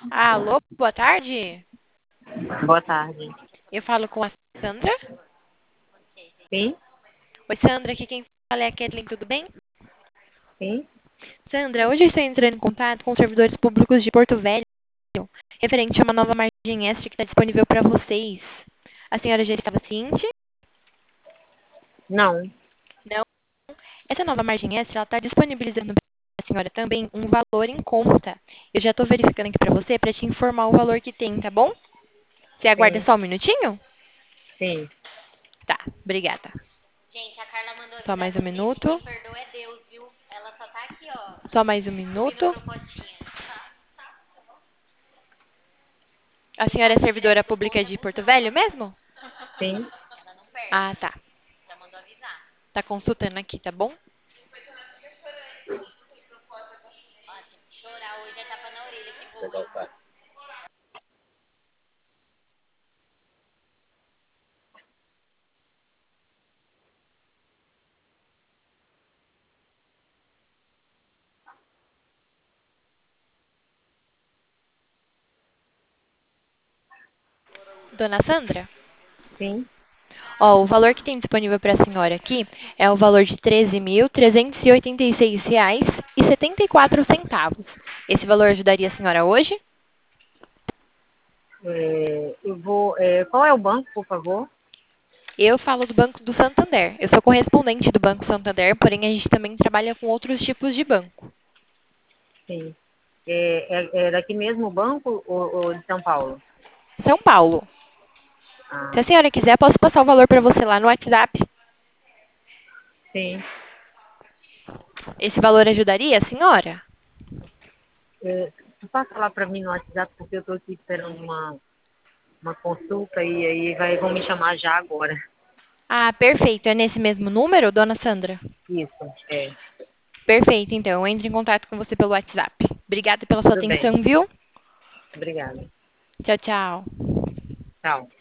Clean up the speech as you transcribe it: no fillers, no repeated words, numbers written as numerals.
Alô, boa tarde. Boa tarde. Eu falo com a Sandra. Sim, Oi, Sandra, aqui quem fala é a Kathleen, tudo bem? sim. Sandra, hoje eu estou entrando em contato com os servidores públicos de Porto Velho, referente a uma nova margem extra que está disponível para vocês. A senhora já estava ciente? Não. Não. Essa nova margem extra, ela está disponibilizando para a senhora também um valor em conta. Eu já estou verificando aqui para você para te informar o valor que tem, tá bom? Você aguarda Sim, só um minutinho? sim. Tá, obrigada. Gente, a Carla mandou Só avisar mais um vocês que minuto. quem perdoa é Deus, viu? Ela só tá aqui, ó, Só mais um subindo minuto. propotinha. A Quem senhora é passa direto servidora pro pública ponto é de Porto busão, Velho tá? mesmo? Sim. Ela não perde. Ah, tá. Já mandou avisar. Tá consultando aqui, tá bom? Ó, se chorar hoje é tapa na orelha que voa, hein? Dona Sandra? Sim. Ó, o valor que tem disponível para a senhora aqui é o valor de R$ 13.386,74. Esse valor ajudaria a senhora hoje? Qual é o banco, por favor? Eu falo do Banco do Santander. Eu sou correspondente do Banco Santander, porém a gente também trabalha com outros tipos de banco. Sim. É daqui mesmo o banco ou de São Paulo? São Paulo. Se Ah, a senhora quiser, posso passar o valor para você lá no WhatsApp. sim. Esse valor ajudaria a senhora? Tu passa lá para mim no WhatsApp, porque eu estou aqui esperando uma consulta e aí vão me chamar já agora. Ah, perfeito. É nesse mesmo número, dona Sandra? Isso, é. Perfeito, então. Eu entro em contato com você pelo WhatsApp. Obrigada pela sua Tudo bem. atenção, viu? Obrigada. Tchau, tchau. Tchau.